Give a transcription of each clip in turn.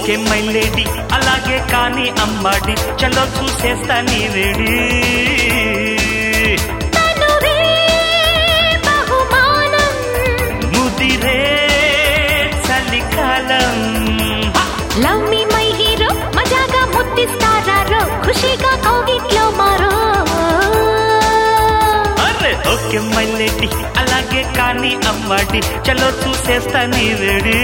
okay my lady అలాగే కానీ అమ్మాడి చలో చూసేస్తా నీ వేడి ముదిరే చలికాలం లవ్ మీ మై హీరో మజాగా ముద్దిస్తారా ఖుషిగా కౌగిట్లో మారో అరే ఓకే మై లేడీ అలాగే కానీ అమ్మాడి చలో చూసేస్తా నీ వేడి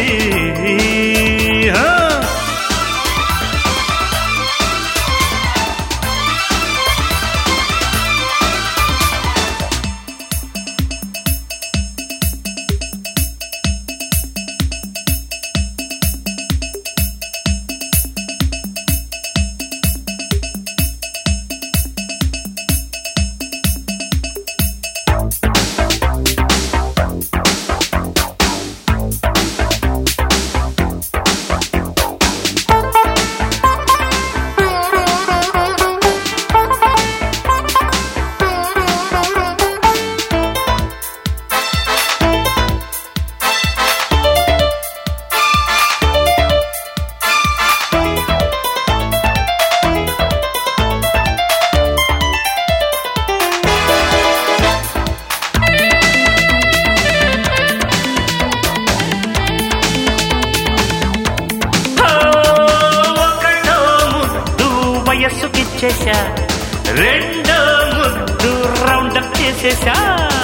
వయస్సుకిచ్చేశా రెండో ముద్దు రౌండప్ చేసేశా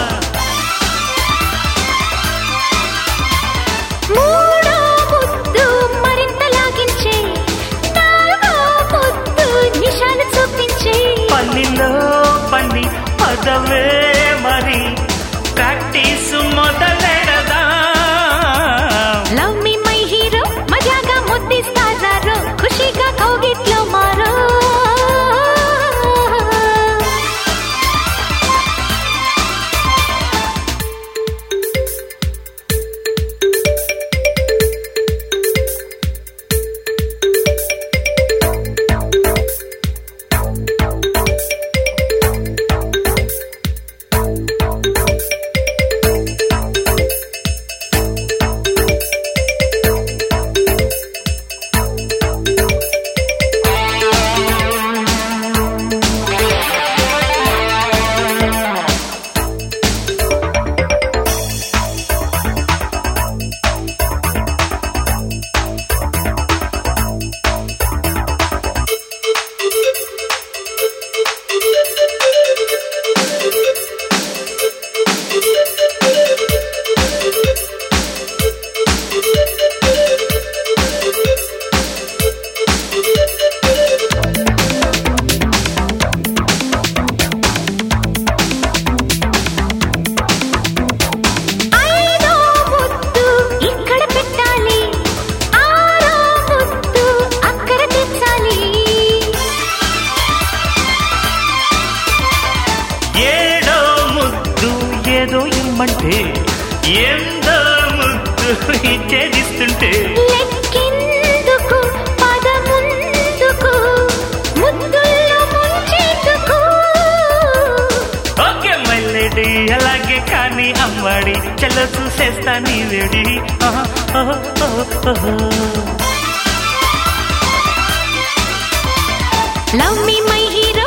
మూడో ముద్దు మరింత లాగించే నాలుగో ముద్దు నిశాలు చూపించే పల్లిలో పల్లి పదవే మరి practice మొదలెడదా love me my hero మజాగా ముద్దిస్తారా ఖుషిగా కౌగిట్లో మారో ఏదో ఇమ్మంటే ఎందో ముద్దు ఇచ్చేదిస్తుంటే లెక్కెందుకు పదముందుకు ముద్దుల్లో ముంచేందుకు ఓకే మై లేడీ అలాగే కానీ అమ్మాడి చలో చూసేస్తా నీ వేడి లవ్ మీ మై హీరో